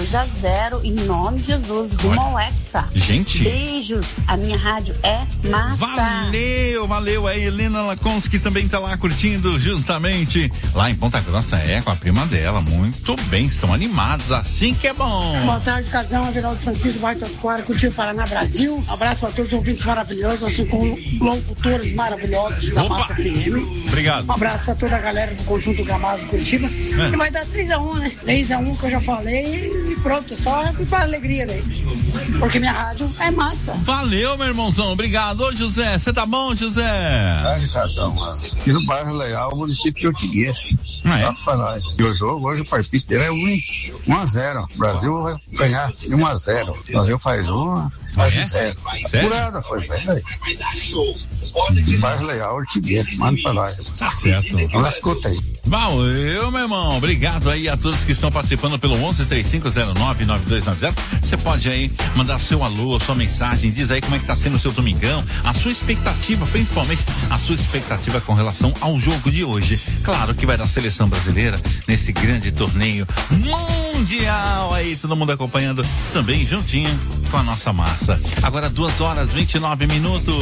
2-0 em nome de Jesus, rumo ao Hexa. Gente. Beijos, a minha rádio é massa. Valeu. A Helena Lakonski também tá lá curtindo juntamente lá em Ponta Grossa, com a prima dela. Muito bem, estão animados, assim que é bom. Boa tarde, Casão, Averaldo Francisco, Baita do Quara, Curitiba, Paraná, Brasil. Um abraço para todos os ouvintes maravilhosos, assim como locutores maravilhosos da Massa FM. Obrigado. Um abraço para toda a galera do Conjunto Gamazo Curitiba. E vai dar 3-1, né? 3-1 que eu já falei e pronto, só para alegria daí. Porque minha rádio é massa. Valeu, meu irmãozão, obrigado. Ô, José, você tá bom, José? Aqui no bairro Leal, município de Ortigueira. E o jogo, hoje o palpite dele é 1-0. O Brasil vai ganhar 1-0. O Brasil faz 1, faz 0. Curada foi, velho. Bairro Leal, Ortigueira, manda pra nós. Tá certo. Ela escuta aí. Valeu, meu irmão. Obrigado aí a todos que estão participando pelo 1135099290. Você pode aí mandar seu alô, sua mensagem, diz aí como é que tá sendo o seu domingão, a sua expectativa, principalmente a sua expectativa com relação ao jogo de hoje. Claro que vai dar seleção brasileira nesse grande torneio mundial aí, todo mundo acompanhando também juntinho com a nossa massa. Agora 2h29.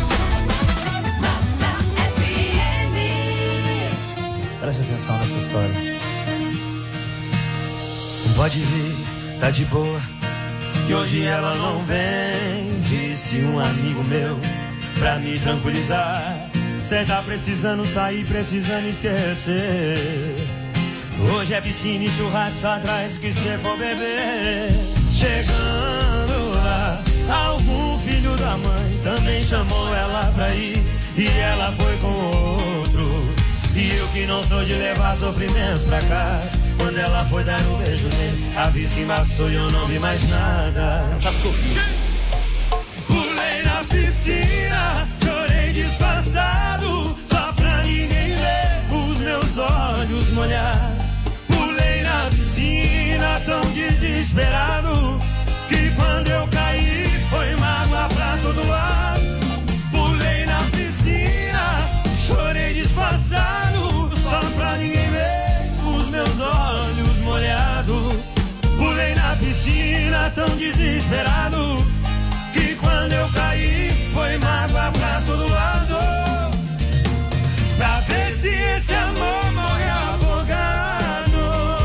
Preste atenção nessa história. Pode vir, tá de boa, que hoje ela não vem. Disse um amigo meu, pra me tranquilizar. Cê tá precisando sair, precisando esquecer. Hoje é piscina e churrasco atrás do que cê for beber. Chegando lá, algum filho da mãe também chamou ela pra ir, e ela foi com outro. E eu que não sou de levar sofrimento pra cá, quando ela foi dar um beijo nele, a vista embaçou e eu não vi mais nada. Pulei na piscina, chorei disfarçado, só pra ninguém ver os meus olhos molhar. Pulei na piscina tão desesperado, que quando eu caí foi mágoa pra todo lado. Pulei na piscina, chorei disfarçado, só pra ninguém ver os meus olhos molhados. Pulei na piscina tão desesperado, que quando eu caí foi mágoa pra todo lado. Pra ver se esse amor morre afogado.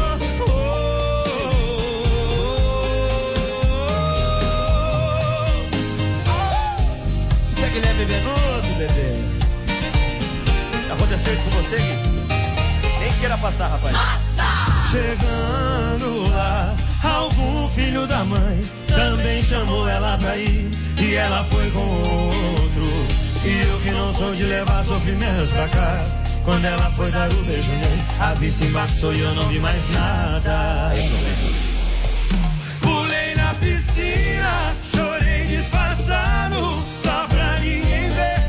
Você que ele é bebenudo, bebê. Aconteceu isso com você, Gui? Nem queira passar, rapaz. Chegando lá, algum filho da mãe também chamou ela pra ir, e ela foi com outro. E eu que não sou de levar sofrimento pra casa, quando ela foi dar o beijo nele, a vista embaçou e eu não vi mais nada. Pulei na piscina, chorei disfarçado, só pra ninguém ver.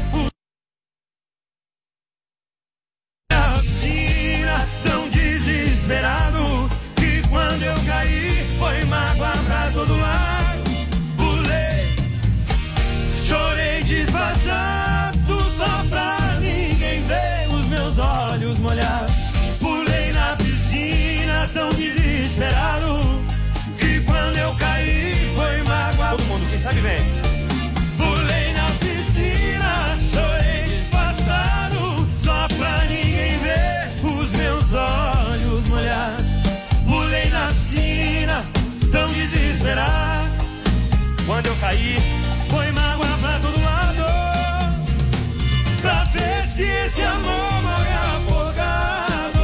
Na piscina, tão desesperado, que quando eu caí foi mágoa pra todo lado. Pulei, chorei disfarçado, só pra ninguém ver os meus olhos molhados. Pulei na piscina tão desesperado, que quando eu caí foi mágoa. Todo mundo, quem sabe vem. Pulei na piscina, chorei disfarçado, só pra ninguém ver os meus olhos molhados. Pulei na piscina tão desesperado, Quando eu caí, foi mágoa pra todo lado. Pra ver se esse amor morre afogado.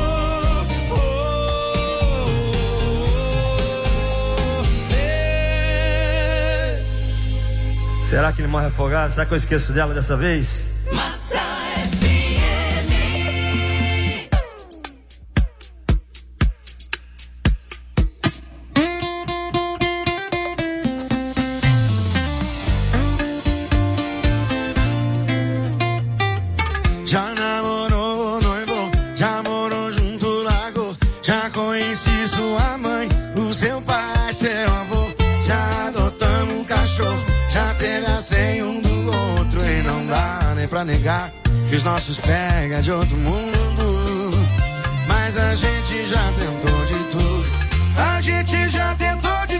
será que ele morre afogado? Será que eu esqueço dela dessa vez? Massa Já namorou, noivou, já morou junto, largou, já conheci sua mãe, o seu pai, seu avô, já adotamos um cachorro, já teve a senha um do outro e não dá nem pra negar que os nossos pega de outro mundo. Mas a gente já tentou de tudo, a gente já tentou de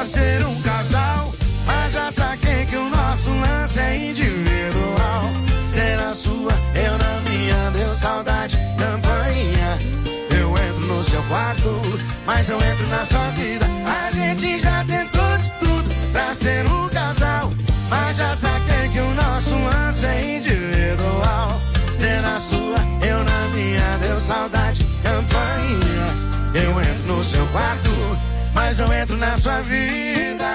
pra ser um casal, mas já saquei que o nosso lance é individual. Cê na sua, eu na minha, deu saudade, campainha. Eu entro no seu quarto, mas eu entro na sua vida. A gente já tentou de tudo pra ser um casal, mas já saquei que o nosso lance é individual. Cê na sua, eu na minha, deu saudade, campainha. Eu entro no seu quarto, mas eu entro na sua vida.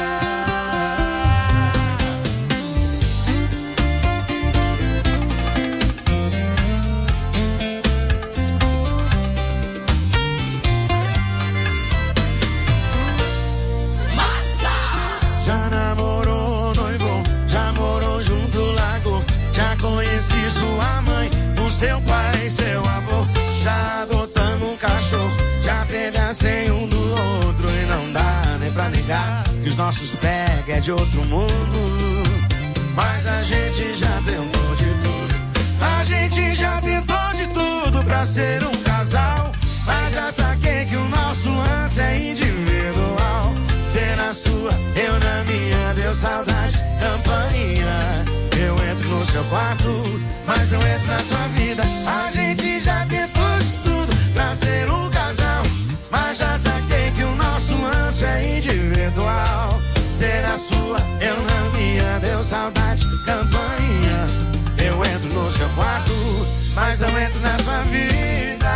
Já namorou, noivou, já morou junto, largou. Já conheci sua mãe, o seu pai e seu avô. Já adotamos um cachorro, já teve a senha um do outro. E não dá nem pra negar que os nossos pega é de outro mundo. Mas a gente já tentou de tudo, a gente já tentou de tudo pra ser um casal, mas já saquei que o nosso lance é individual. Cê na sua, eu na minha, deu saudade, campainha. Eu entro no seu quarto, mas eu entro na sua vida. A gente já tentou de tudo pra ser um casal, mas já saquei que o nosso lance é individual. Cê na sua, eu na minha, deu saudade, campainha. Eu entro no seu quarto, mas eu entro na sua vida.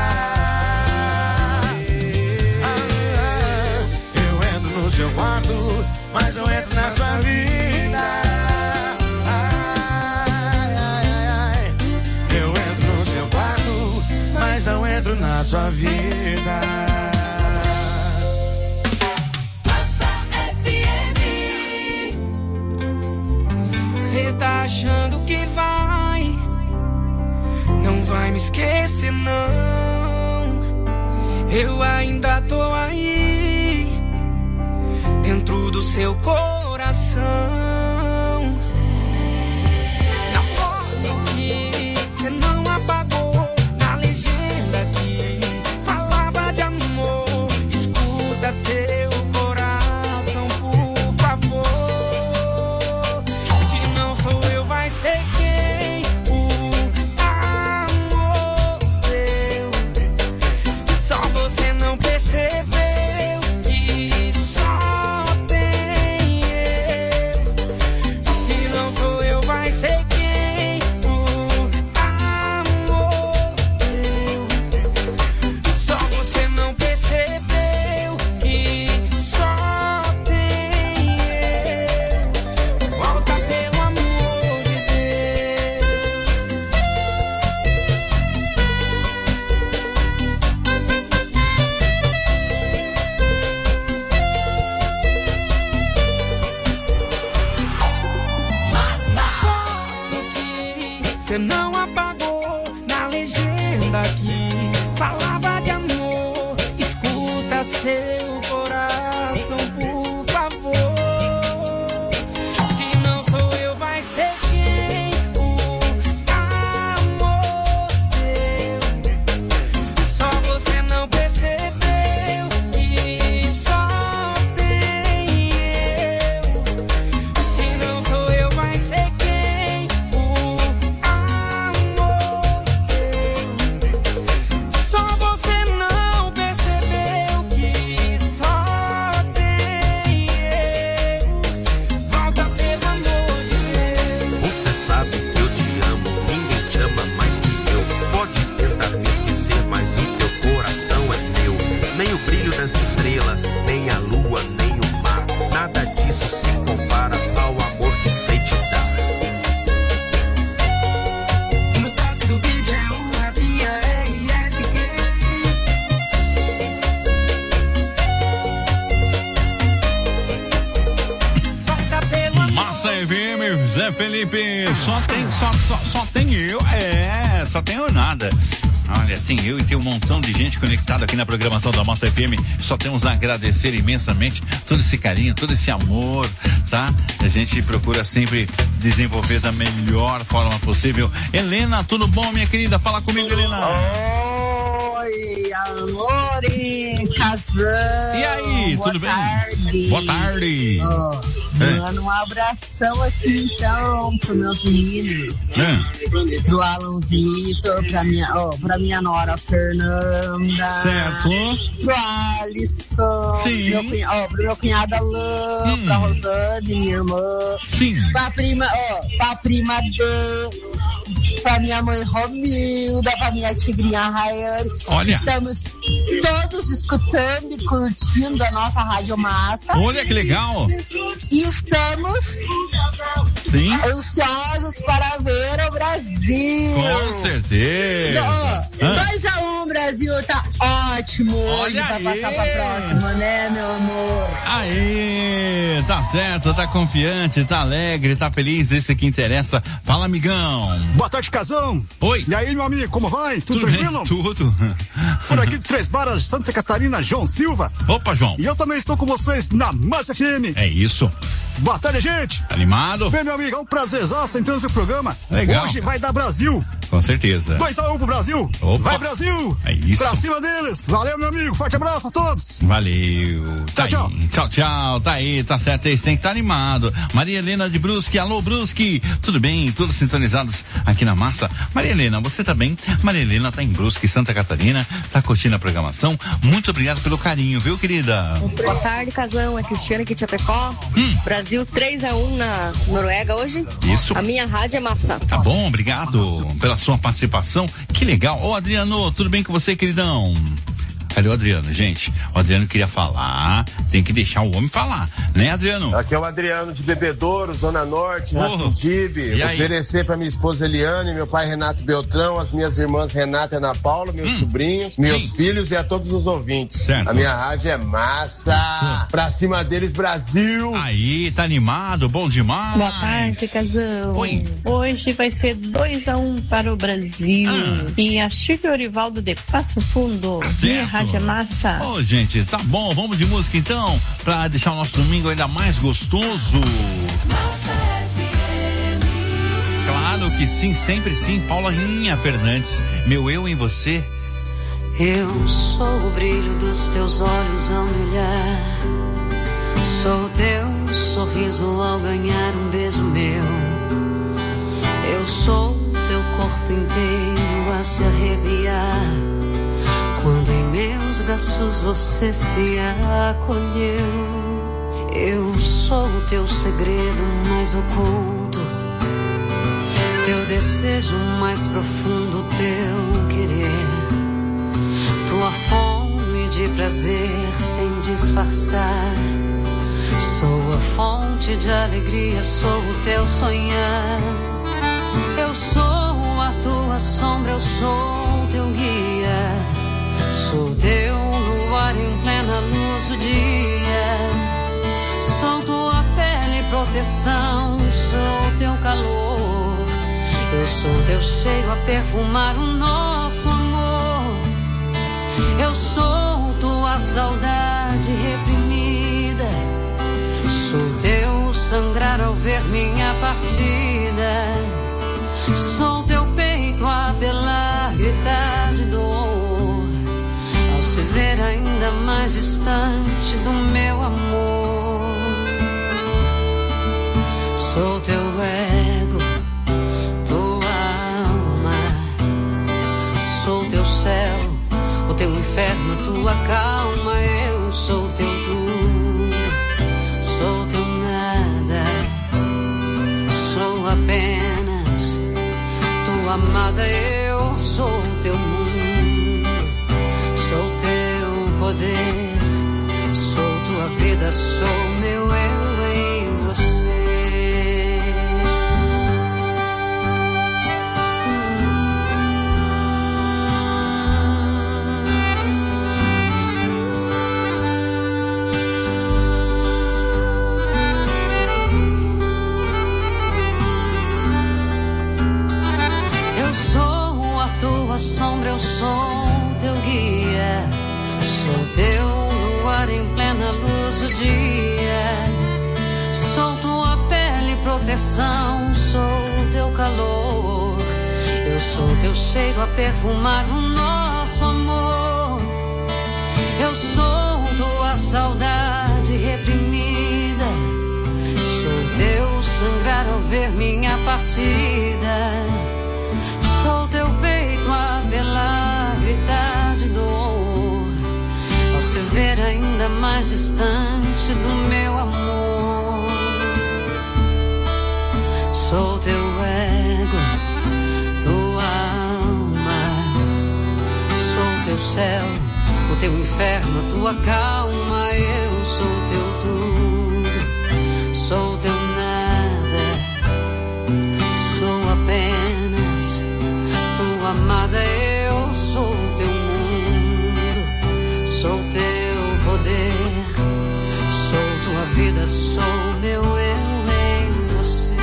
No seu quarto, mas eu entro na sua vida. Eu entro no seu quarto, mas não entro na sua vida. Massa FM. Cê tá achando que não vai me esquecer não. Eu ainda tô aí, dentro do seu coração. Na foto que cê não apagou, na legenda que falava de amor. Escuta teu coração, por favor. Se não sou eu, vai ser quem? O amor teu. Só você não percebeu. Você não apagou na legenda que falava de amor. Escuta seu coração, por favor. Se não sou eu, vai ser quem? O amor teu. Só você não percebeu que só tem eu. Se não sou eu, vai ser quem? Zé Felipe, só tem eu, só tenho nada. Olha, tem eu e tem um montão de gente conectada aqui na programação da Massa FM. Só temos a agradecer imensamente todo esse carinho, todo esse amor, tá? A gente procura sempre desenvolver da melhor forma possível. Helena, tudo bom, minha querida? Fala comigo, Helena. Oi, amores, Mazão. E aí, tudo bem? Tarde. Boa tarde. Mano, um abração aqui então pros meus meninos. Pro Alan Vitor, pra minha nora Fernanda. Certo. Pro Alisson. Sim. Pro meu cunhado Alain, pra Rosane, minha irmã. Sim. Pra prima D. Pra minha mãe Romilda, pra minha tigrinha Rayane. Olha. Estamos todos escutando e curtindo a nossa Rádio Massa. Olha que legal. E estamos ansiosos para ver o Brasil. Com certeza. 2-1, Brasil, tá ótimo. Olha pra aí. passar pra próxima, né, meu amor? Aí, tá certo, tá confiante, tá alegre, tá feliz, isso que interessa. Fala, amigão. Boa tarde, Casão. Oi. E aí, meu amigo, como vai? Tudo tranquilo? Bem? Tudo. Por aqui de Três Barras, Santa Catarina, João Silva. Opa, João. E eu também estou com vocês na Massa FM. É isso. Boa tarde, gente. Animado? Bem, meu amigo, é um prazerzaço entrando nesse programa. Legal. Hoje vai dar Brasil. Com certeza. 2-1 pro Brasil. Opa. Vai, Brasil. É isso. Pra cima deles. Valeu, meu amigo. Forte abraço a todos. Valeu. Tá Tchau, aí. Tchau. Tá aí, tá certo. Eles têm que estar animado. Maria Helena de Brusque. Alô, Brusque. Tudo bem? Todos sintonizados aqui na Massa. Maria Helena, você tá bem? Maria Helena tá em Brusque, Santa Catarina. Tá curtindo a programação. Muito obrigado pelo carinho, viu, querida? Boa tarde, Casão. É Cristiana aqui de Chapecó. Brasil 3-1 na Noruega hoje. Isso. A minha rádio é Massa. Tá bom, obrigado pela sua participação. Que legal. Ô, Adriano, tudo bem com você, queridão? Cadê o Adriano, gente? O Adriano queria falar, tem que deixar o homem falar, né, Adriano? Aqui é o Adriano de Bebedouro, Zona Norte, Racintibe. Oferecer pra minha esposa Eliane, meu pai Renato Beltrão, as minhas irmãs Renata e Ana Paula, meus sobrinhos, meus filhos e a todos os ouvintes. Certo. A minha rádio é Massa. Isso. Pra cima deles, Brasil. Aí, tá animado, bom demais. Boa tarde, Casão. Oi. Hoje vai ser 2-1 para o Brasil. E a Chico e Orivaldo de Passo Fundo. Minha rádio é Massa. Ô, gente, tá bom, vamos de música então, pra deixar o nosso domingo ainda mais gostoso. Claro que sim, sempre sim, Paulinha Fernandes, meu eu em você. Eu sou o brilho dos teus olhos ao me olhar, sou o teu sorriso ao ganhar um beijo meu. Eu sou o teu corpo inteiro a se arrepiar, quando em meus braços você se acolheu. Eu sou o teu segredo mais oculto, teu desejo mais profundo, teu querer, tua fome de prazer sem disfarçar. Sou a fonte de alegria, sou o teu sonhar. Eu sou a tua sombra, eu sou o teu guia, sou teu luar em plena luz do dia. Sou tua pele e proteção, sou teu calor. Eu sou teu cheiro a perfumar o nosso amor. Eu sou tua saudade reprimida, sou teu sangrar ao ver minha partida. Sou teu peito a apelar, gritar de dor, ao se ver ainda mais distante do meu amor. Sou teu ego, tua alma, sou teu céu, o teu inferno, tua calma. Eu sou teu tudo, sou teu nada, sou apenas tua amada. Eu sou teu mundo, sou teu poder, sou tua vida, sou meu eu em você. Tua sombra, eu sou teu guia, sou teu luar em plena luz do dia. Sou tua pele e proteção, sou teu calor. Eu sou teu cheiro a perfumar o nosso amor. Eu sou tua saudade reprimida, sou teu sangrar ao ver minha partida, sou teu peito a velar, gritar de dor, ao se ver ainda mais distante do meu amor. Sou teu ego, tua alma, sou teu céu, o teu inferno, a tua calma. Eu sou teu tudo, sou teu nada, sou apenas tua amada. Eu sou teu mundo, sou teu poder, sou tua vida, sou meu eu em você.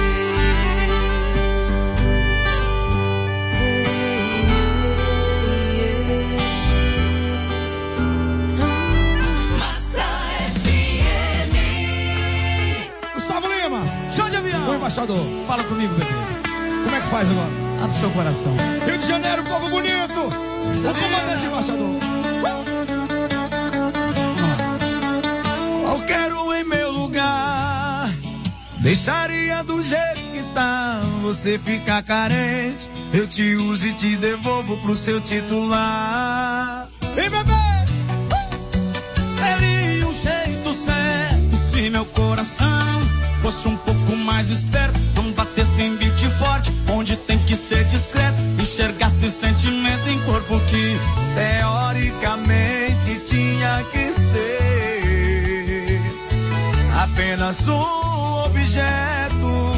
Oi, embaixador, fala comigo, bebê. Como é que faz agora? Abre seu coração. Rio de Janeiro, povo bonito. O comandante, embaixador. Qualquer um em meu lugar deixaria do jeito que tá. Você fica carente, eu te uso e te devolvo pro seu titular. Ei, bebê! Seria um jeito certo se meu coração fosse um pouco mais esperto, não batesse em beat forte, onde tem que ser discreto, enxergasse sentimento em corpo que teoricamente tinha que ser apenas um objeto.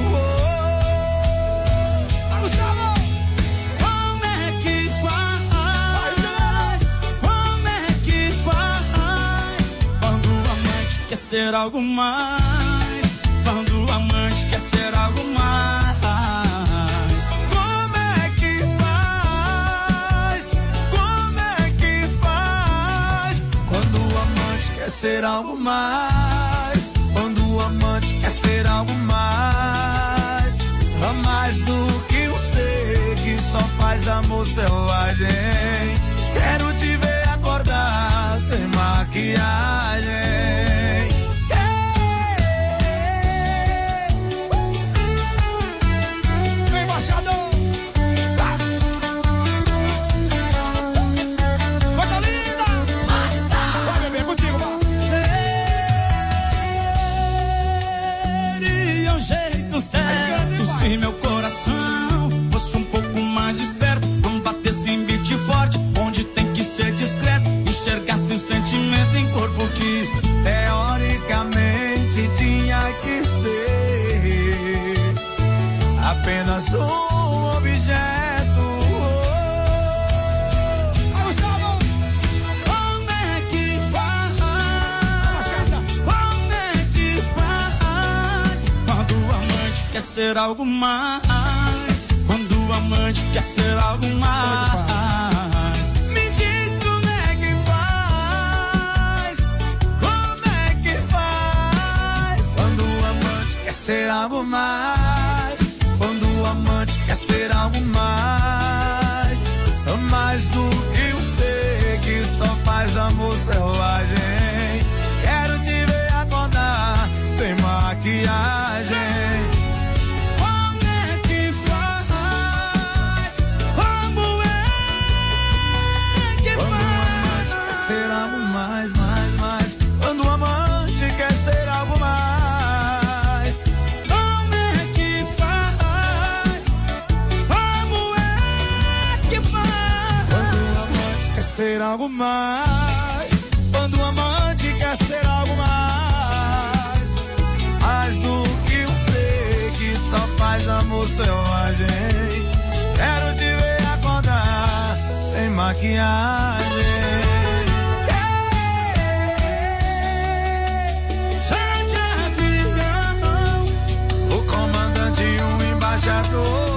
Como é que faz? Como é que faz quando o amante quer ser algo mais? Quando o amante quer ser algo mais. Como é que faz? Como é que faz? Quando o amante quer ser algo mais. Quando o amante quer ser algo mais. A mais do que um ser que só faz amor selvagem. Quero te ver acordar sem maquiagem. Se meu coração fosse um pouco mais esperto, não batesse em beat forte, onde tem que ser discreto, enxergasse sentimento em corpo que teoricamente tinha que ser apenas um objeto. Como é que faz? Como é que faz quando o amante quer ser algo mais? Quando o amante quer ser algo mais. Me diz como é que faz. Como é que faz quando o amante quer ser algo mais? Quando o amante quer ser algo mais. Mais do que um ser que só faz amor selvagem. Quero te ver acordar sem maquiagem. Ser algo mais, quando o amante quer ser algo mais. Mais do que um ser que só faz amor selvagem. Quero te ver acordar sem maquiagem. Gente, avião, o comandante e um embaixador.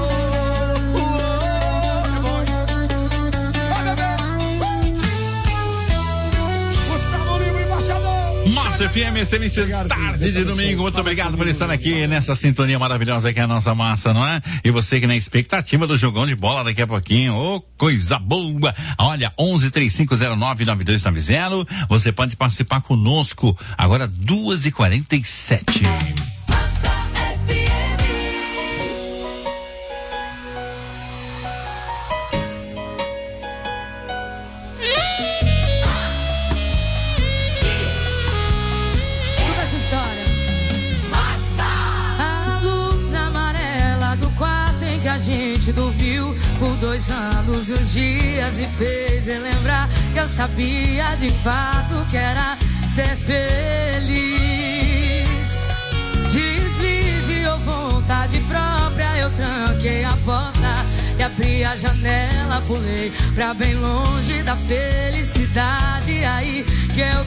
Massa FM, excelente tarde de domingo. Muito obrigado por estar aqui nessa sintonia maravilhosa que é a nossa massa, não é? E você que na expectativa do jogão de bola daqui a pouquinho, ô, coisa boa. Olha, 1135099290. Você pode participar conosco agora 2h47. A gente dormiu por 2 anos e uns dias e fez relembrar que eu sabia de fato que era ser feliz. Deslize ou vontade própria, eu tranquei a porta e abri a janela, pulei pra bem longe da felicidade, aí que eu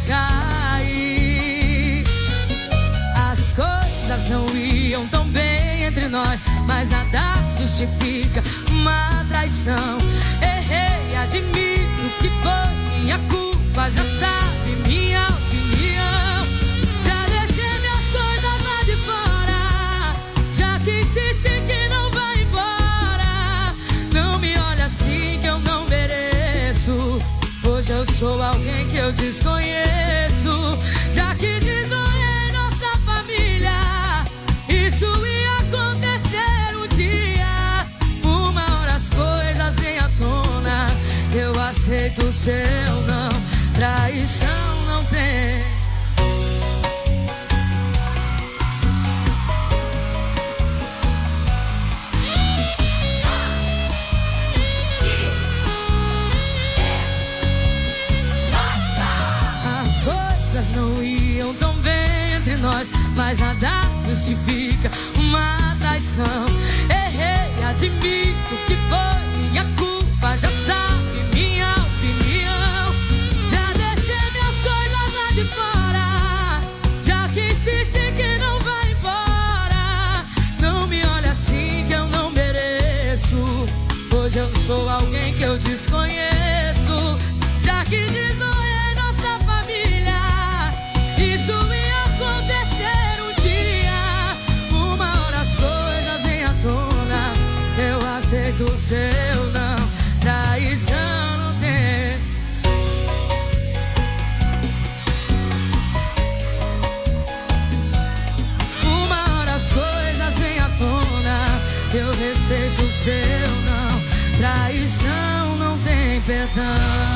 caí. As coisas não iam tão bem entre nós, mas nada justifica uma traição. Errei, admito que foi minha culpa, já sabe minha opinião. Já deixei minhas coisas lá de fora, já que insiste que não vai embora. Não me olha assim que eu não mereço. Hoje eu sou alguém que eu desconheço, já que desonrei nossa família. Isso ia acontecer um dia. Uma hora as coisas vêm à tona. Eu aceito o seu não. Traição não tem. As coisas não iam tão bem entre nós, mas nada justifica uma traição. Errei, admito que foi minha culpa, já sabe minha opinião. Já deixei minhas coisas lá de fora, já que insiste que não vai embora. Não me olha assim que eu não mereço. Hoje eu sou alguém que eu desconheço, já que desonrei nossa família. Isso ia acontecer um dia. Uma hora as coisas vêm à tona. Eu aceito o seu não. Traição não tem. Uma hora as coisas vêm à tona. Eu respeito o seu não. Traição não tem perdão.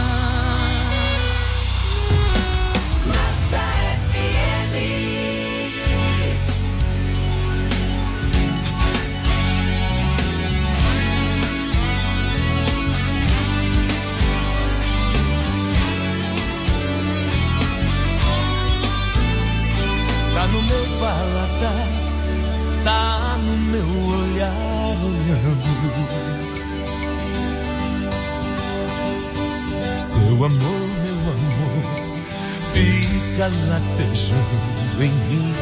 Tá no meu paladar, tá no meu olhar olhando. Seu amor, meu amor, fica latejando em mim.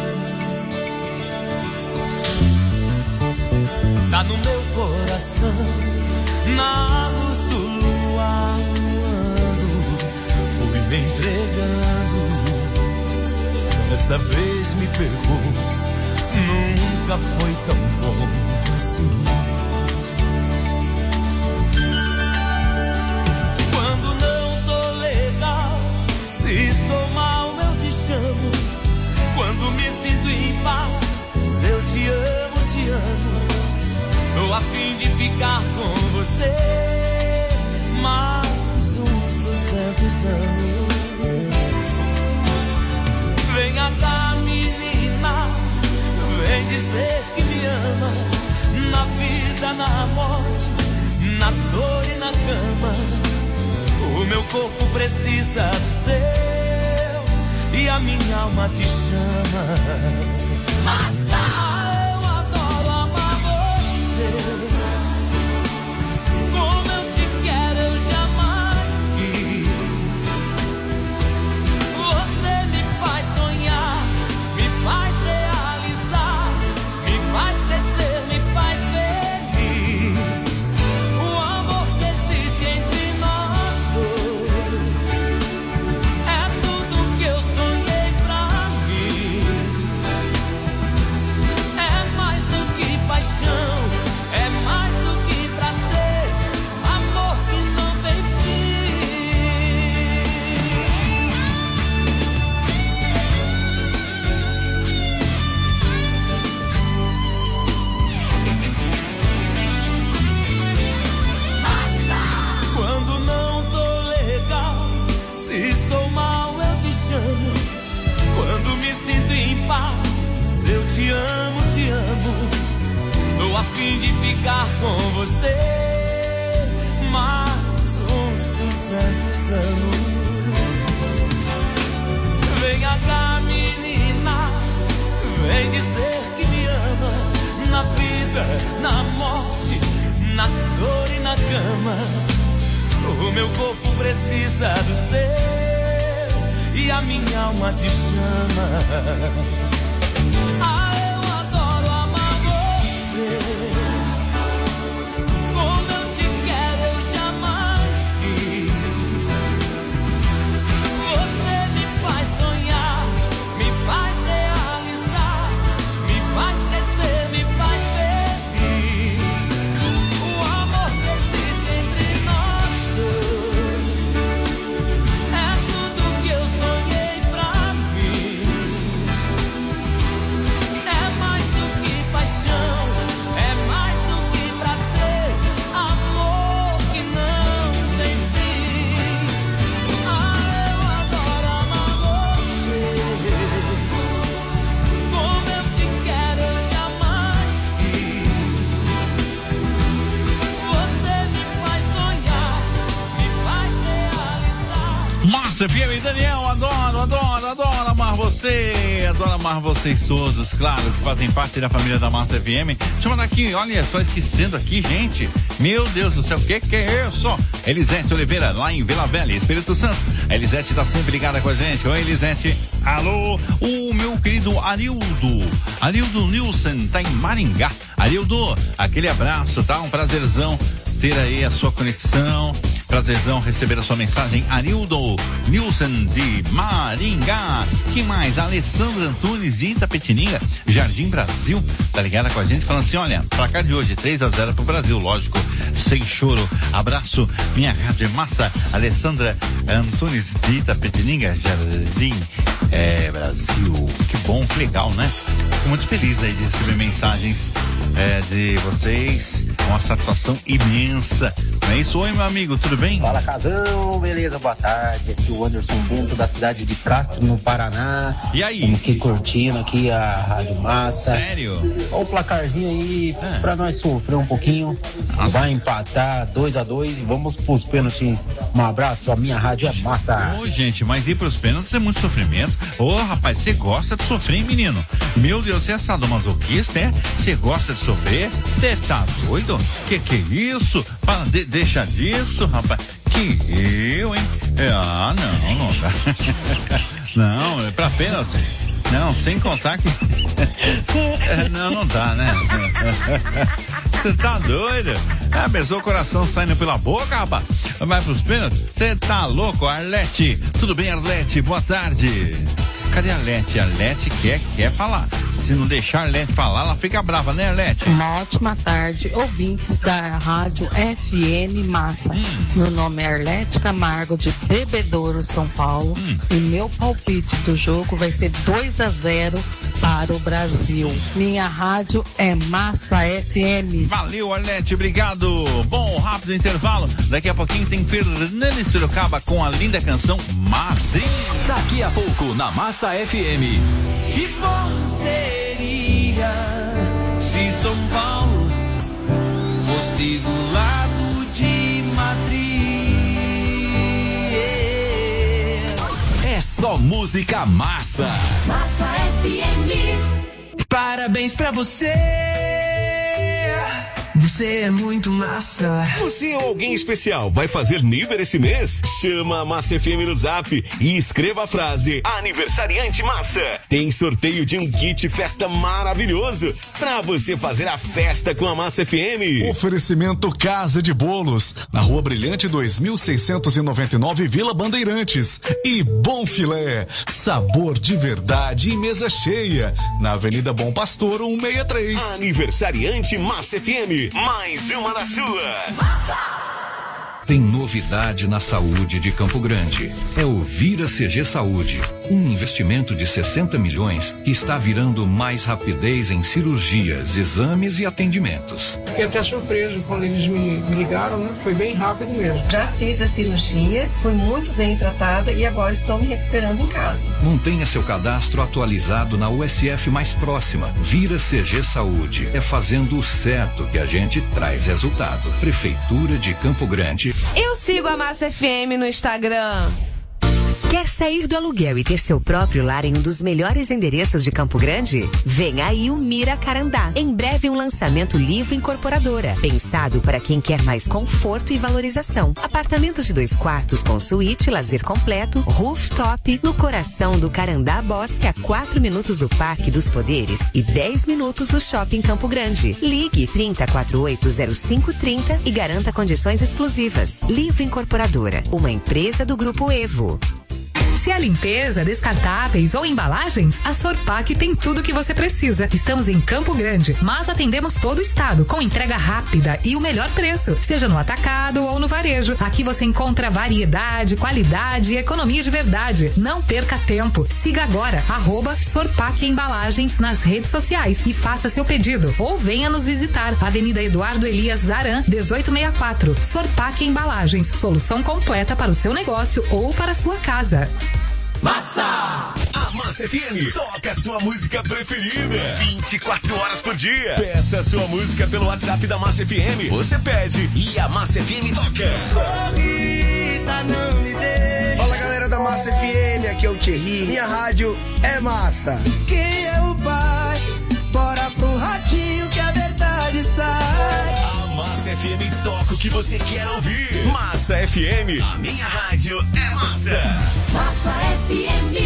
Tá no meu coração, na luz do luar, fui me entregando. Dessa vez me pegou, nunca foi tão bom assim. Quando não tô legal, se estou mal eu te chamo. Quando me sinto em paz, eu te amo. Tô a fim de ficar com você mais uns 200 anos. Venha cá, menina, vem dizer que me ama. Na vida, na morte, na dor e na cama. O meu corpo precisa do seu e a minha alma te chama. Massa! Eu adoro amar você. Como eu te quero, eu jamais quis. Você me faz sonhar, me faz realizar, me faz crescer, me faz feliz. O amor que existe entre nós dois é tudo que eu sonhei pra em paz. Eu te amo, te amo. Tô a fim de ficar com você mais uns 200 anos. Venha cá, menina, vem dizer que me ama. Na vida, na morte, na dor e na cama. O meu corpo precisa do seu e a minha alma te chama. Ah, eu adoro amar você. Como eu te quero, eu jamais quis. Você me faz sonhar, me faz realizar, me faz crescer, me faz feliz. O amor que existe entre nós dois é tudo que eu sonhei pra mim. É mais do que paixão, é mais do que prazer, amor que não tem fim. Ah, eu adoro amar você. Como eu te quero, eu jamais quis. Você me faz sonhar, me faz realizar. Márcia FM, Daniel, adoro amar você. Adoro amar vocês todos, claro, que fazem parte da família da Márcia FM. Deixa eu mandar aqui, olha só, esquecendo aqui, gente. Meu Deus do céu, o que é isso? Elisete Oliveira, lá em Vila Velha, Espírito Santo. A Elisete tá sempre ligada com a gente. Oi, Elisete. Alô, o meu querido Arildo Nilson, tá em Maringá. Arildo, aquele abraço, tá? Um prazerzão ter aí a sua conexão. Prazerzão receber a sua mensagem. Arildo Nilson de Maringá. Quem mais? Alessandra Antunes de Itapetininga, Jardim Brasil, tá ligada com a gente, falando assim, olha, placar de hoje 3-0 pro Brasil, lógico, sem choro. Abraço, minha rádio é massa. Alessandra Antunes de Itapetininga, Jardim Brasil. Que bom, que legal, né? Fico muito feliz aí de receber mensagens de vocês, uma satisfação imensa. Não é isso? Oi, meu amigo, tudo bem? Fala, Casão, beleza, boa tarde. Aqui o Anderson Bento, da cidade de Castro, no Paraná. E aí? Estamos aqui curtindo aqui a Rádio Massa. Sério? Olha o placarzinho aí, pra nós sofrer um pouquinho. Nossa. Vai empatar 2-2 e vamos pros pênaltis. Um abraço, a minha Rádio é Massa. Ô, gente, mas ir pros pênaltis é muito sofrimento. Ô, rapaz, você gosta de sofrer, hein, menino? Meu Deus, você é sadomasoquista, é? Você gosta de sofrer? Você tá doido? Que é isso? Deixa disso, rapaz. Que eu, hein? Não dá. Não, é pra pênalti. Não, sem contar que... não dá, né? Você tá doido? Pesou o coração saindo pela boca, rapaz. Vai pros pênaltis? Você tá louco, Arlete? Tudo bem, Arlete? Boa tarde. Cadê a Arlete? A Arlete quer falar. Se não deixar a Arlete falar, ela fica brava, né, Arlete? Uma ótima tarde, ouvintes da Rádio FM Massa. Meu nome é Arlete Camargo, de Bebedouro, São Paulo. E meu palpite do jogo vai ser 2-0 para o Brasil. Minha rádio é Massa FM. Valeu, Arlete, obrigado. Bom, rápido intervalo. Daqui a pouquinho tem Fernando Sorocaba com a linda canção Madrid. Daqui a pouco na Massa FM. Que bom seria se São Paulo fosse do lado de Madrid. É só música massa. Massa FM. Parabéns pra você. Você é muito massa. Você ou alguém especial vai fazer nível esse mês? Chama a Massa FM no Zap e escreva a frase Aniversariante Massa. Tem sorteio de um kit festa maravilhoso pra você fazer a festa com a Massa FM. Oferecimento Casa de Bolos, na Rua Brilhante 2699, Vila Bandeirantes. E Bom Filé, sabor de verdade e mesa cheia, na Avenida Bom Pastor 163. Aniversariante Massa FM. Mais uma da sua. Tem novidade na saúde de Campo Grande. É ouvir a CG Saúde. Um investimento de 60 milhões que está virando mais rapidez em cirurgias, exames e atendimentos. Fiquei até surpreso quando eles me ligaram, né? Foi bem rápido mesmo. Já fiz a cirurgia, fui muito bem tratada e agora estou me recuperando em casa. Mantenha seu cadastro atualizado na USF mais próxima. Vira CG Saúde. É fazendo o certo que a gente traz resultado. Prefeitura de Campo Grande. Eu sigo a Massa FM no Instagram. Quer sair do aluguel e ter seu próprio lar em um dos melhores endereços de Campo Grande? Vem aí o Mira Carandá. Em breve um lançamento livre incorporadora. Pensado para quem quer mais conforto e valorização. Apartamentos de 2 quartos com suíte, lazer completo, rooftop, no coração do Carandá Bosque, a 4 minutos do Parque dos Poderes e 10 minutos do Shopping Campo Grande. Ligue 30480530 e garanta condições exclusivas. Livre Incorporadora, uma empresa do Grupo Evo. Se é limpeza, descartáveis ou embalagens, a Sorpac tem tudo o que você precisa. Estamos em Campo Grande, mas atendemos todo o estado, com entrega rápida e o melhor preço, seja no atacado ou no varejo. Aqui você encontra variedade, qualidade e economia de verdade. Não perca tempo. Siga agora, @Sorpac Embalagens nas redes sociais e faça seu pedido. Ou venha nos visitar, Avenida Eduardo Elias Zaran, 1864. Sorpac Embalagens, solução completa para o seu negócio ou para a sua casa. Massa! A Massa FM toca a sua música preferida 24 horas por dia. Peça a sua música pelo WhatsApp da Massa FM. Você pede e a Massa FM toca. Corrida, não me dê. Fala galera da Massa FM, aqui é o Thierry. Minha rádio é massa. Quem é o pai? Bora pro ratinho que a verdade sai. Massa FM toca o que você quer ouvir. Massa FM, a minha rádio é massa. Massa FM.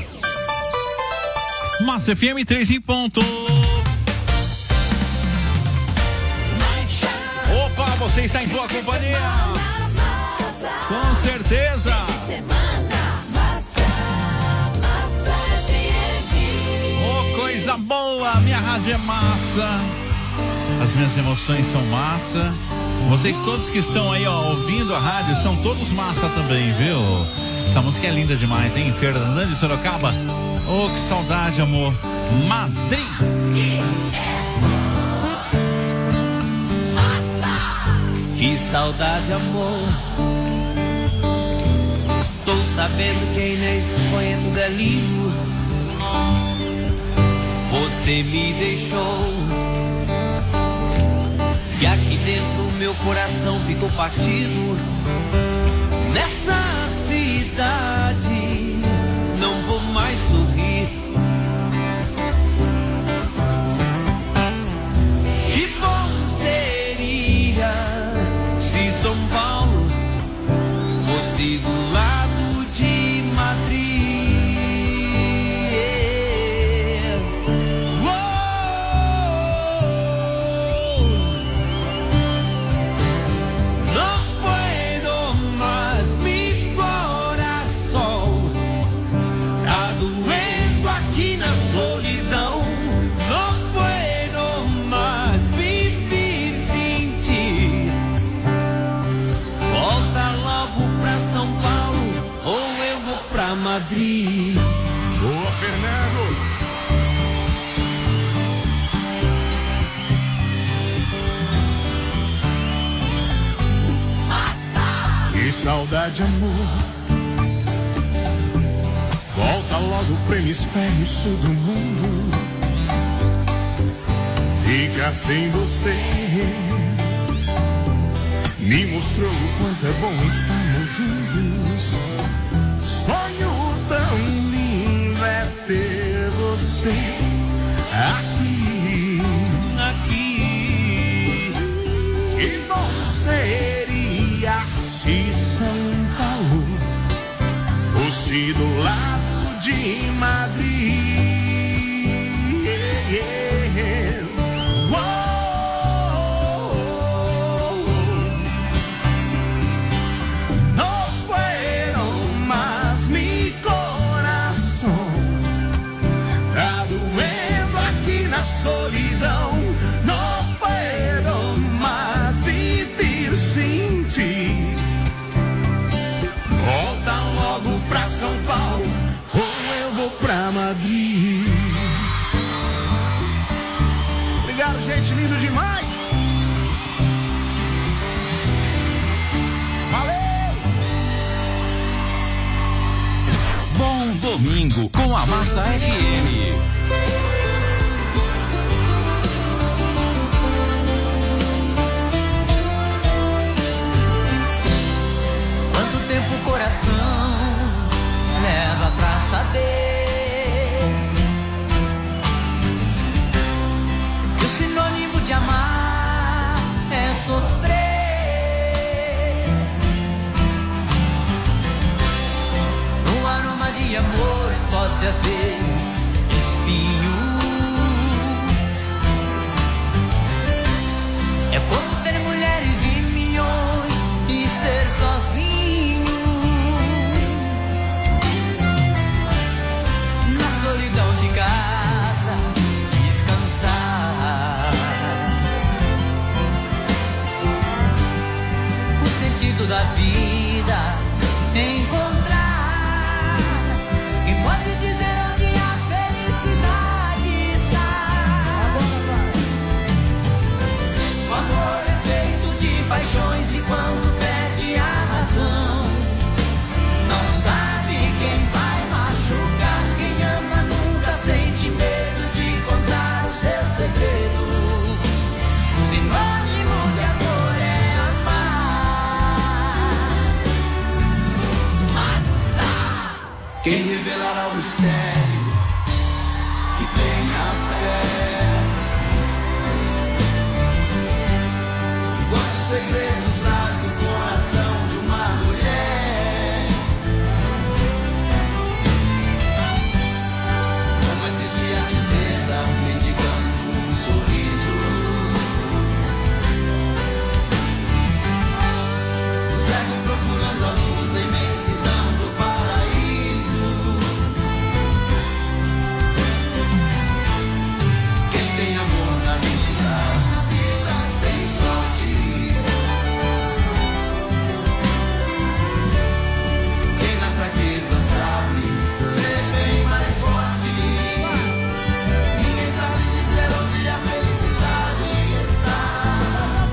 Massa FM 3 em ponto. Opa, você está em boa companhia. Com certeza. Oh, coisa boa, minha rádio é massa. As minhas emoções são massa. Vocês todos que estão aí, ó, ouvindo a rádio, são todos massa também, viu? Essa música é linda demais, hein? Fernandão de Sorocaba. Oh, que saudade, amor. Madrid. Que saudade, amor. Estou sabendo que aí nesse banho tudo é lindo. Você me deixou. E aqui dentro meu coração ficou partido. Nessa cidade não vou mais sorrir. Que bom seria se São Paulo fosse do lado de Madrid. Madrid. Boa, Fernando. Massa. Que saudade, amor. Volta logo pro hemisfério sul do mundo. Ficar sem você me mostrou o quanto é bom estarmos juntos. Sonho tão lindo é ter você aqui. Aqui. Que bom seria se São Paulo fosse do lado de Madrid. Solidão, não puedo mais viver sem ti. Volta logo pra São Paulo. gente, lindo demais. Valeu! Bom domingo com a Massa FM. Quanto tempo o coração leva pra saber que o sinônimo de amar é sofrer. No aroma de amores pode haver espinhos. É como ter mulheres e milhões e ser sozinho. Na solidão de casa, descansar. O sentido da vida encontrar. Quem pode dizer onde a felicidade está? O amor é feito de paixões e quando perde a razão, não sabe quem vai machucar. Quem ama nunca sente medo de contar o seu segredo. Sinônimo de amor é amar. Massa. Quem revelará o mistério que tenha fé? Quantos segredos traz o coração de uma mulher? Como é triste a tristeza mendigando um sorriso. O cego procurando a luz da imensidão do paraíso. Quem tem amor na vida tem sorte. Quem na fraqueza sabe ser bem mais forte. Ninguém sabe dizer onde a felicidade está.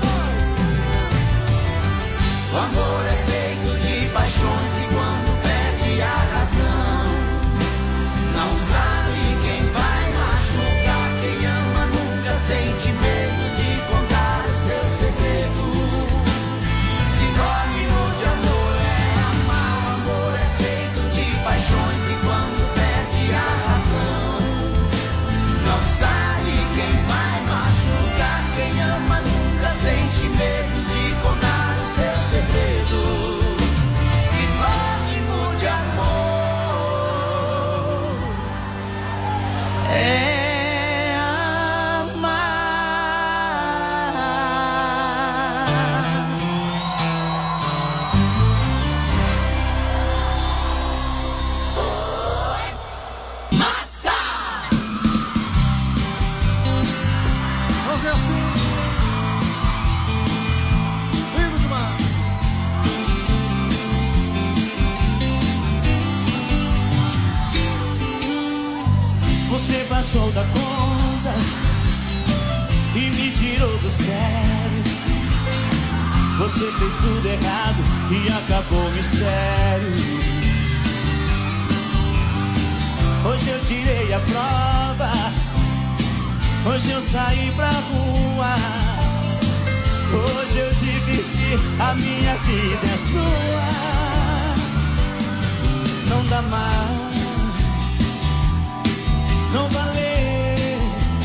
O amor é feito de paixões e quando perde a razão, não sabe quem vai machucar. Quem ama nunca sente medo de contar o seu segredo. Sinônimo de amor é amar. O amor é feito de paixões e quando perde a razão, não sabe quem vai machucar. Quem ama nunca sente medo de contar o seu segredo. Sinônimo de amor é amar. Massa! Vamos ver assim. Lindo demais. Você passou da conta e me tirou do sério. Você fez tudo errado e acabou o mistério. Hoje eu tirei a prova, hoje eu saí pra rua. Hoje eu dividi, a minha vida é sua. Não dá mais, não valeu.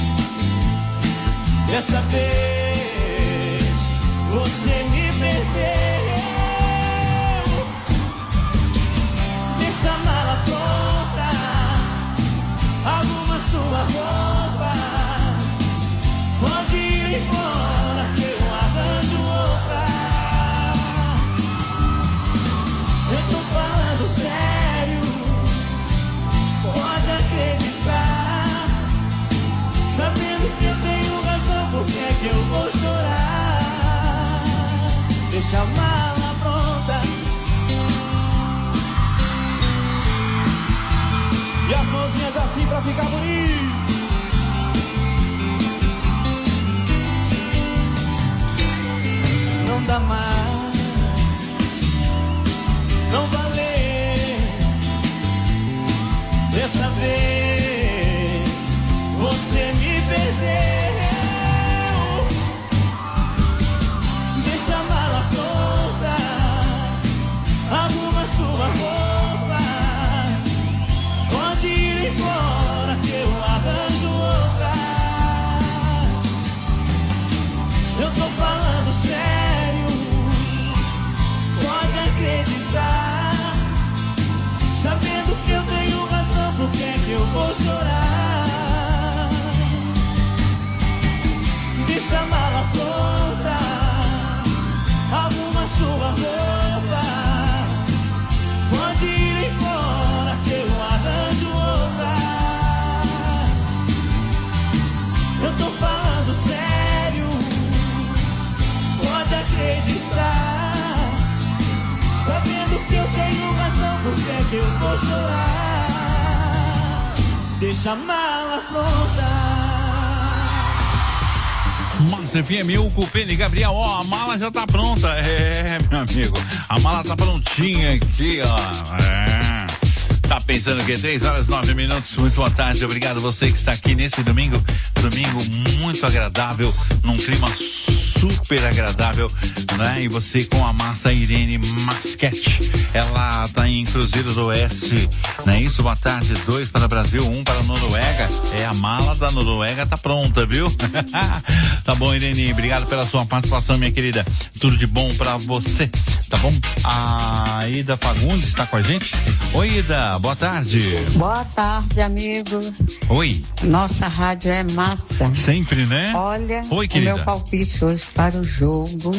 Dessa vez você me perdeu. Deixa a mala pronta, arruma sua roupa. Pode ir embora que eu arranjo outra. Eu tô falando sério, pode acreditar. Sabendo que eu tenho razão, por que é que eu vou chorar? Deixa a mala pronta e as mãozinhas assim pra ficar bonito. chorar. Deixa a mala pronta. Massa FM, o Cupene Gabriel, ó, a mala já tá pronta. É, meu amigo, a mala tá prontinha aqui, ó. Tá pensando que 3h09. Muito boa tarde, obrigado você que está aqui nesse domingo muito agradável, num clima super agradável, né? E você com a massa Irene Masquete, ela tá em Cruzeiro do Oeste, não é isso? Boa tarde, 2 para o Brasil, 1 para a Noruega. É, a mala da Noruega tá pronta, viu? Tá bom, Irene, obrigado pela sua participação, minha querida. Tudo de bom para você, tá bom? A Ida Fagundes está com a gente. Oi, Ida, boa tarde. Boa tarde, amigo. Oi. Nossa rádio é massa. Sempre, né? Olha, oi, o querida. meu palpite hoje para o jogo,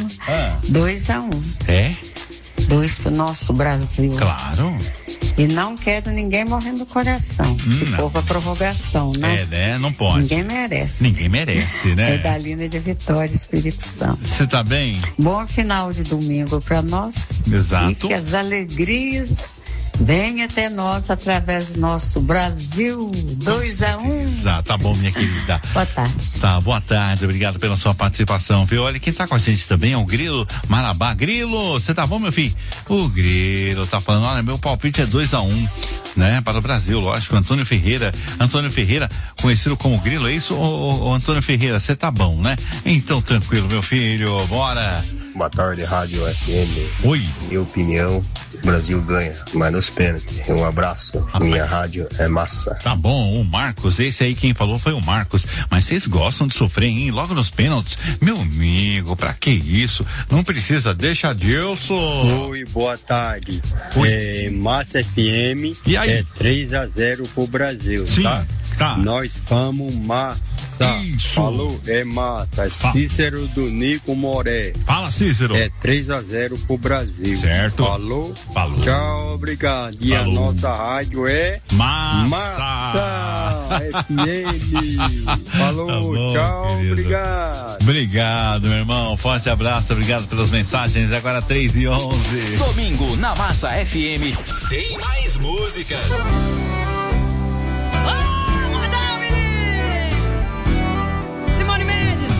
2-1. É? 2 pro nosso Brasil. Claro. E não quero ninguém morrendo do coração, se for pra prorrogação, né? É, né? Não pode. Ninguém merece. Ninguém merece, né? Medalhinha de Vitória, Espírito Santo. Você tá bem? Bom final de domingo pra nós. Exato. E que as alegrias venham até nós através do nosso Brasil. 2-1. Exato, tá bom, minha querida. Boa tarde. Tá, boa tarde, obrigado pela sua participação, viu? Olha, quem tá com a gente também é o Grilo Marabá. Grilo, você tá bom, meu filho? O Grilo tá falando, olha, meu palpite é 2-1, né? Para o Brasil, lógico. Antônio Ferreira, conhecido como Grilo, é isso? Ô, Antônio Ferreira, você tá bom, né? Então, tranquilo, meu filho, bora. Boa tarde, Rádio FM. Oi. Minha opinião, o Brasil ganha, mas nos pênaltis. Um abraço. Minha rádio é massa. Tá bom, o Marcos, esse aí quem falou foi o Marcos. Mas vocês gostam de sofrer, hein? Logo nos pênaltis. Meu amigo, pra que isso? Não precisa, deixa Dilson. Oi, boa tarde. Oi. Massa FM. E aí? É 3-0 pro Brasil, sim, tá? Tá. Nós somos massa. Isso. Falou, é massa. Cícero do Nico Moré. Fala, Cícero. É 3-0 pro Brasil. Certo. Falou. Falou. Tchau, obrigado. E Falou. a nossa rádio é Massa FM. Falou, tá bom, tchau, querido. obrigado. Obrigado, meu irmão. Forte abraço, obrigado pelas mensagens. Agora 3h11. Domingo na Massa FM. Tem mais músicas. Simone Mendes.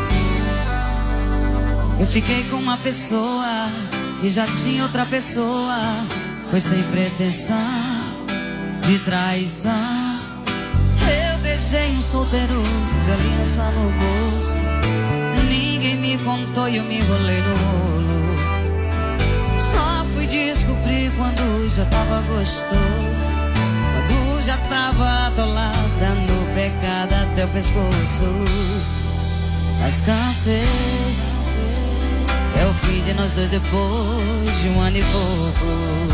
Eu fiquei com uma pessoa que já tinha outra pessoa. Foi sem pretensão de traição. Eu deixei um solteiro de aliança no bolso. Ninguém me contou e eu me enrolei no rolo. Só fui descobrir quando já tava gostoso. Quando já tava atolada no pecado até o pescoço. Mas cansei. É o fim de nós dois depois de 1 ano e pouco.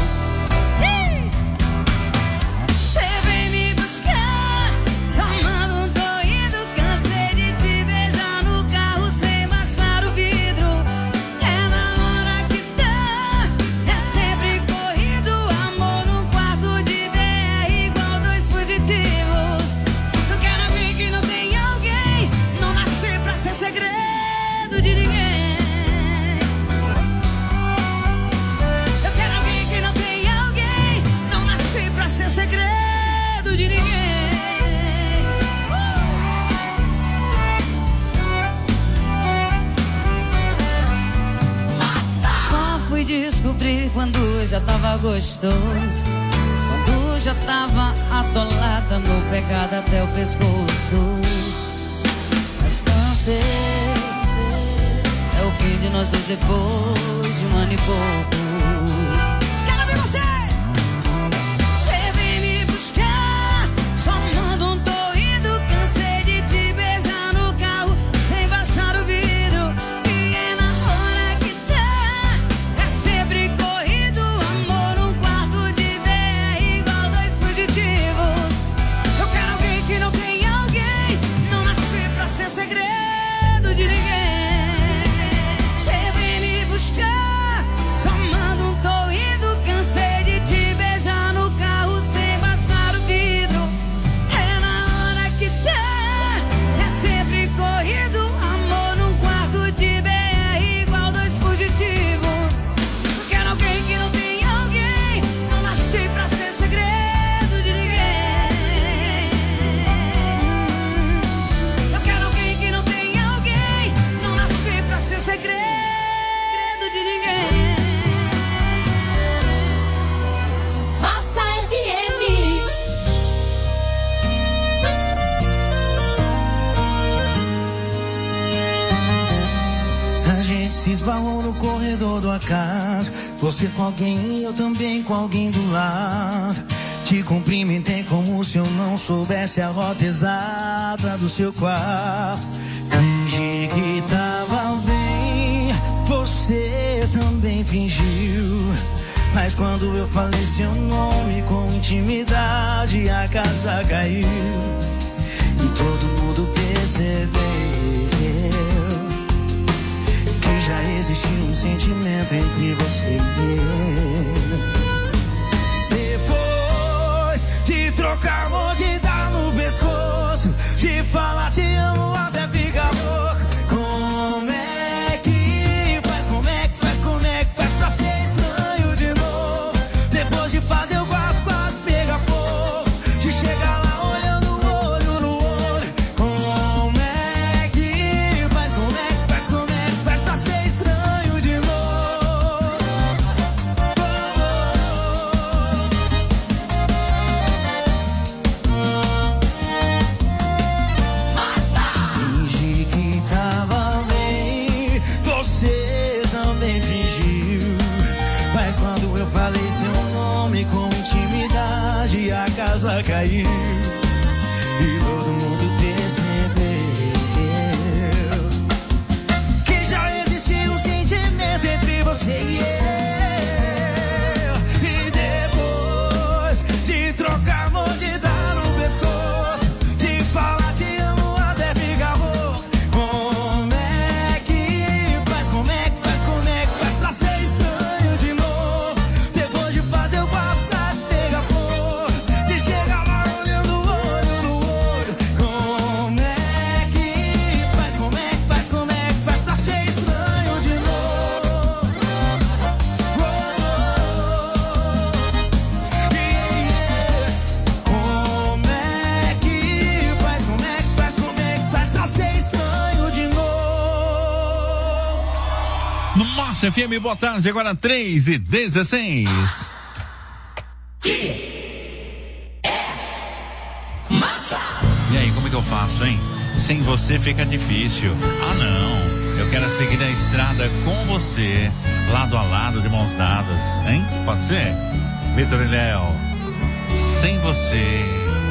Cê vem me buscar, só manda um tô indo. Cansei de te beijar no carro sem baixar o vidro. É na hora que dá, é sempre corrido. Amor no quarto de DR igual 2 fugitivos. Eu quero ver que não tem alguém, não nasci pra ser segredo de ninguém. Ser segredo de ninguém. Só fui descobrir quando já tava gostoso. Quando já tava atolada no pecado até o pescoço. Mas cansei. É o fim de nós dois depois de 1 ano e pouco. Quero ver você! Só manda um tô indo, cansei de te beijar no carro sem baixar o vidro. E é na hora que dá, é sempre corrido. Amor num quarto de DR igual 2 fugitivos. Eu quero alguém que não tem alguém, não nasci pra ser segredo de ninguém. Cê vem me buscar, só manda do acaso. Você com alguém, eu também com alguém do lado. Te cumprimentei como se eu não soubesse a rota exata do seu quarto. Fingi que tava bem, você também fingiu. Mas quando eu falei seu nome com intimidade, a casa caiu. E todo mundo percebeu que já existia um sentimento entre você e eu. Depois de trocar amor, de dar no pescoço, de falar te amo até ficar louco. Como é que faz, como é que faz, como é que faz pra ser estranho de novo? Depois de fazer o quarto quase pegar fogo, de chegar lá falei seu nome com intimidade, a casa caiu e todo mundo percebeu que já existia um sentimento entre você e eu. E depois de trocar amor, de dar no pescoço, de falar te amo até ficar louco. Como é que faz, como é que faz, como é que faz pra ser estranho de novo? FM, boa tarde, agora 3h16. E aí, como é que eu faço, hein? Sem você fica difícil. Ah, não, eu quero seguir a estrada com você, lado a lado, de mãos dadas, hein? Pode ser? Vitor e Léo, sem você.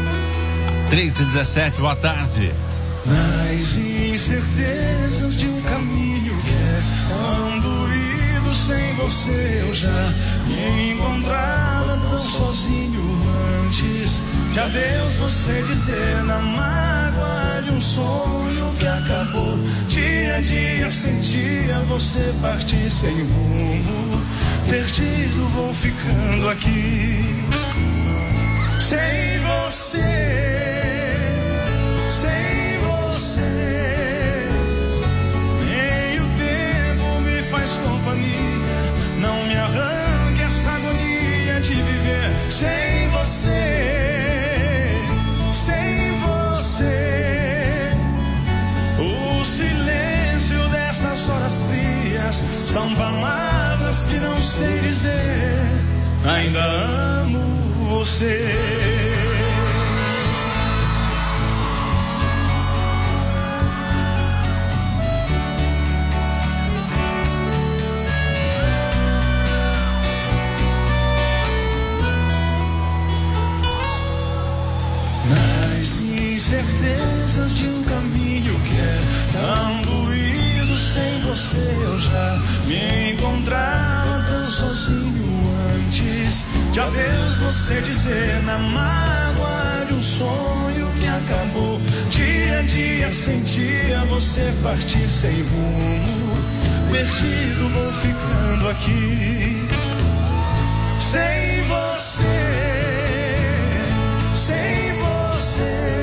3h17, boa tarde. Nas incertezas de um caminho que é andoído, sem você eu já me encontrava tão sozinho antes de adeus você dizer, na mágoa de um sonho que acabou. Dia a dia sentia você partir sem rumo, perdido vou ficando aqui sem você, sem nem o tempo me faz companhia. Não me arranque essa agonia de viver sem você, sem você. O silêncio dessas horas frias são palavras que não sei dizer. Ainda amo você. Certezas de um caminho que é tão doído, sem você eu já me encontrava tão sozinho antes de adeus você dizer, na mágoa de um sonho que acabou. Dia a dia sentia você partir sem rumo, perdido vou ficando aqui sem você, sem você.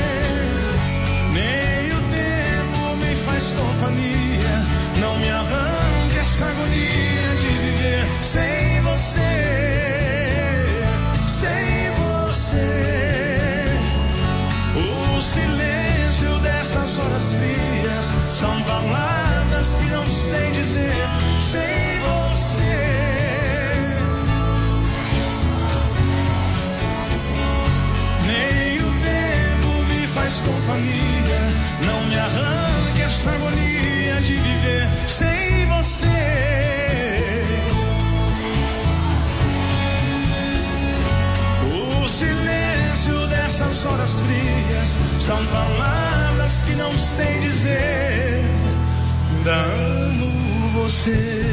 Faz companhia, não me arranque essa agonia de viver sem você, sem você. O silêncio dessas horas frias são palavras que não sei dizer sem você. Nem o tempo me faz companhia, não me arranque essa agonia de viver sem você. nas horas frias, são palavras que não sei dizer. Ainda amo você.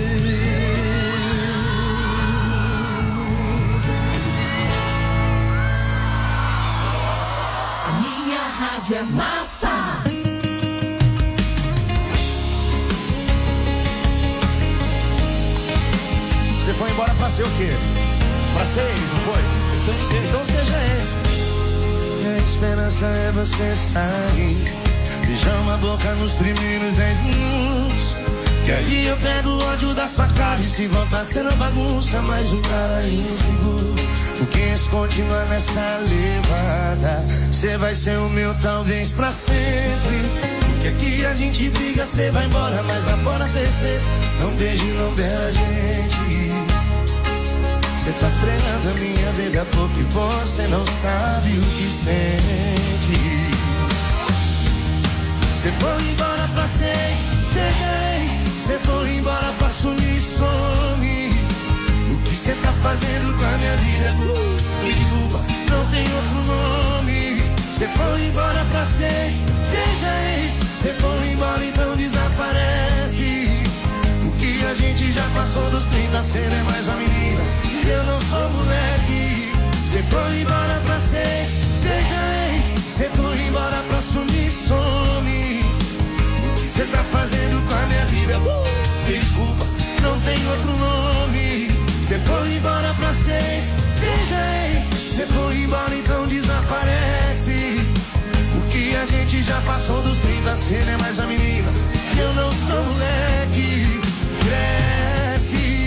A minha rádio é massa. Você foi embora pra ser o quê? Pra ser ex, não foi? Então seja esse. Minha esperança é você sair, beijar uma boca nos primeiros 10 minutos, que aí eu pego o ódio da sua cara. E se voltar sendo bagunça, mais um cara inseguro. Porque se continuar nessa levada, cê vai ser o meu talvez pra sempre. Porque aqui a gente briga, cê vai embora, mas lá fora cê respeita. Não beije, não beija a gente. Cê tá frenando a minha vida porque você não sabe o que sente. Cê foi embora pra seis, cê foi embora pra sumir, some. O que cê tá fazendo com a minha vida? Me desculpa, não tem outro nome. Cê foi embora pra seis, cê foi embora, então desaparece. O que a gente já passou dos 30, cê não é mais uma menina, eu não sou moleque. Cê foi embora pra seis, cê foi embora pra sumir, some. O que cê tá fazendo com a minha vida? Desculpa, não tem outro nome. Cê foi embora pra seis, cê foi embora, então desaparece. O que a gente já passou dos 30, cê não é mais uma menina, eu não sou moleque. Cresce.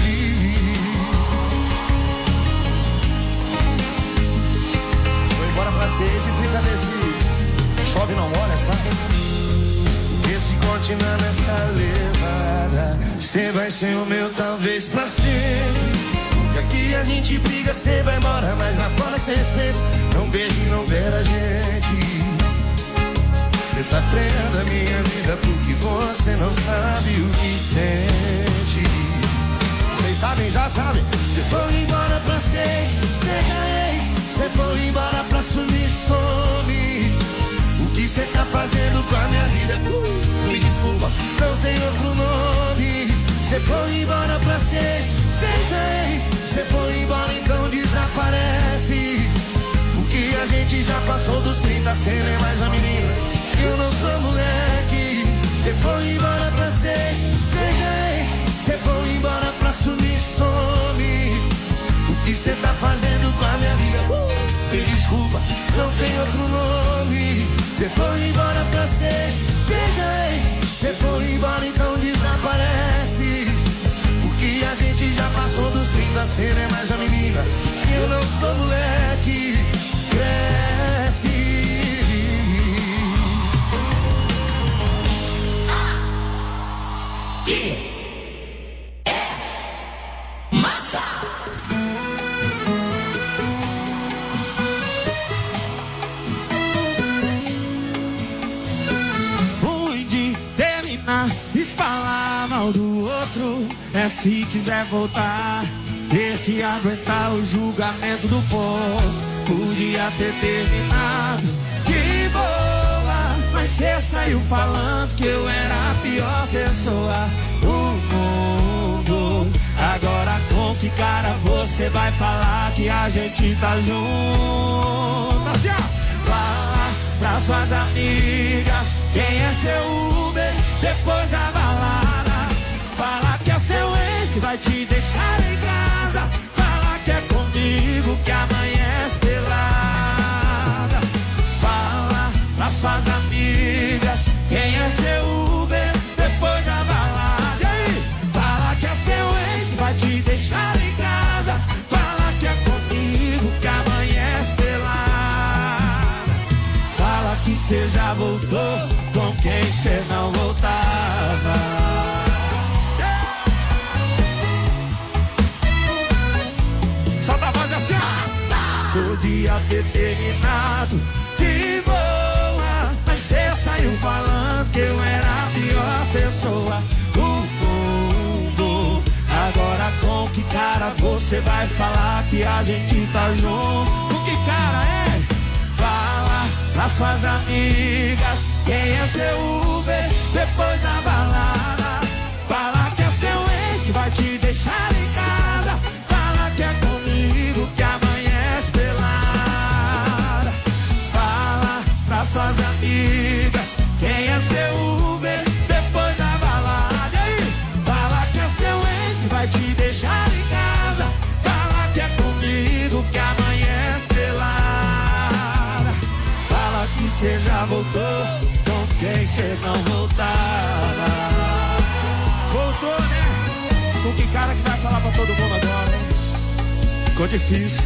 Bora pra seis e fica nesse chove não molha, sabe? Porque se continuar nessa levada, cê vai ser o meu talvez pra sempre. Porque aqui a gente briga, cê vai embora, mas lá fora cê respeita. Não beije, não beira a gente. Cê tá treinando a minha vida porque você não sabe o que sente. Vocês sabem, já sabem. Cê foi embora pra seis, cê foi embora pra sumir, some. O que cê tá fazendo com a minha vida? Me desculpa, não tem outro nome. Cê foi embora pra seis, cê foi embora, então desaparece. O que a gente já passou dos 30, cê não é mais uma menina, eu não sou moleque. Cê foi embora pra seis, cê foi embora pra sumir, some. O que cê tá fazendo com a minha vida? Me desculpa, não tem outro nome. Cê foi embora pra seis, cê foi embora, então desaparece. Porque a gente já passou dos 30, cê não é mais a menina, eu não sou moleque. Cresce. Massa! Ruim de terminar e falar mal do outro. É se quiser voltar, ter que aguentar o julgamento do povo. Podia ter terminado de boa, mas cê saiu falando que eu era a pior pessoa do mundo. Agora com que cara você vai falar que a gente tá junto? Assim, ó. Fala pras suas amigas quem é seu Uber depois da balada. Fala que é seu ex que vai te deixar em casa. Fala que é comigo que amanhece pelada. Fala pras suas amigas quem é seu Uber depois da balada. E aí? Fala que é seu ex que vai te deixar em casa. Fala que é comigo que amanhece pelada. Fala que cê já voltou com quem cê não voltava. Solta a voz assim, ó. Podia ter terminado de boa, mas cê saiu falando que eu era a pior pessoa do mundo. Agora com que cara você vai falar que a gente tá junto? Com que cara é? pras suas amigas. Quem é seu Uber depois da balada? Fala que é seu ex que vai te deixar em casa. Fala que é comigo que amanhece pelada. Fala pras suas amigas. Quem é seu Uber depois da balada? E aí? Fala que é seu ex que vai te deixar em casa. Fala que é comigo que amanhece pelada. Fala que cê já voltou com quem cê não voltava. Voltou, né? Com que cara que vai falar pra todo mundo agora, hein? Ficou difícil.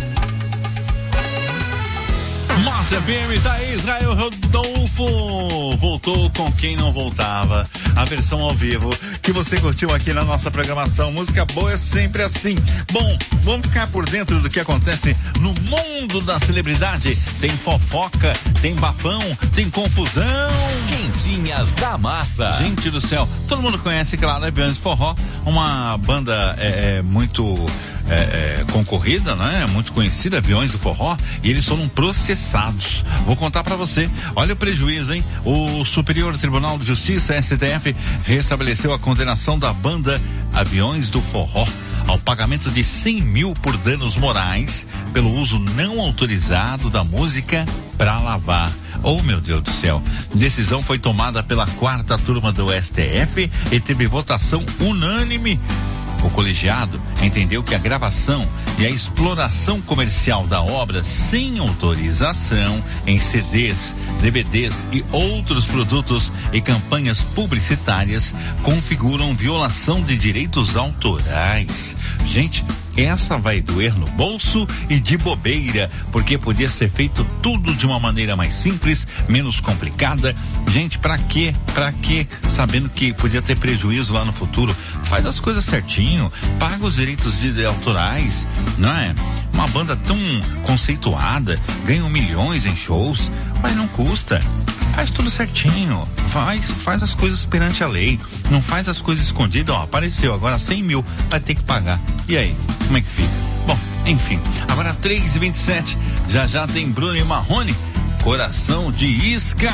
Massa FM, tá aí, Israel Rodolfo voltou com quem não voltava, a versão ao vivo que você curtiu aqui na nossa programação. Música boa é sempre assim. Bom, vamos ficar por dentro do que acontece no mundo da celebridade. Tem fofoca, tem bafão, tem confusão. Quentinhas da Massa. Gente do céu, todo mundo conhece, claro, Aviões do Forró, uma banda muito concorrida, né? Muito conhecida, Aviões do Forró, e eles foram processados. Vou contar pra você, olha o prejuízo, hein? O Superior Tribunal de Justiça, STF, restabeleceu a condenação da banda Aviões do Forró ao pagamento de 100 mil por danos morais pelo uso não autorizado da música pra lavar. Oh, meu Deus do céu. Decisão foi tomada pela 4ª turma do STF e teve votação unânime. O colegiado entendeu que a gravação e a exploração comercial da obra sem autorização em CDs, DVDs e outros produtos e campanhas publicitárias configuram violação de direitos autorais. Gente, essa vai doer no bolso e de bobeira, porque podia ser feito tudo de uma maneira mais simples, menos complicada. Gente, pra quê? Sabendo que podia ter prejuízo lá no futuro, faz as coisas certinho, paga os direitos autorais, não é? Uma banda tão conceituada, ganham milhões em shows, mas não custa. Faz tudo certinho, faz as coisas perante a lei, não faz as coisas escondidas. Ó, apareceu agora 100 mil, vai ter que pagar. E aí, como é que fica? Bom, enfim, agora 3h27, já tem Bruno e Marrone, Coração de Isca.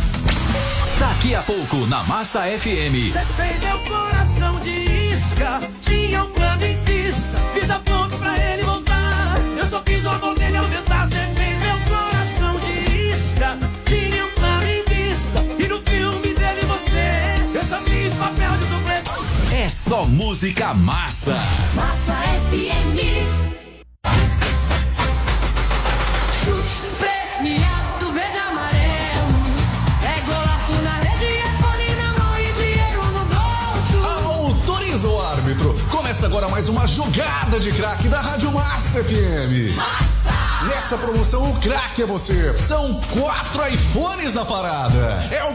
Daqui a pouco na Massa FM. Você fez meu coração de isca, tinha um plano em vista, fiz a ponte pra ele voltar, eu só fiz o amor dele aumentar. Você fez meu coração de isca, tinha um plano em vista, e no filme dele você, eu só fiz papel de suplente. É só música massa. Massa FM. Chute premiado verde amarelo, é golaço na rede, é fone na mão e dinheiro no bolso. Autoriza o árbitro. Começa agora mais uma jogada de craque da Rádio Massa FM. Massa! Nessa promoção o craque é você. São 4 iPhones na parada. É o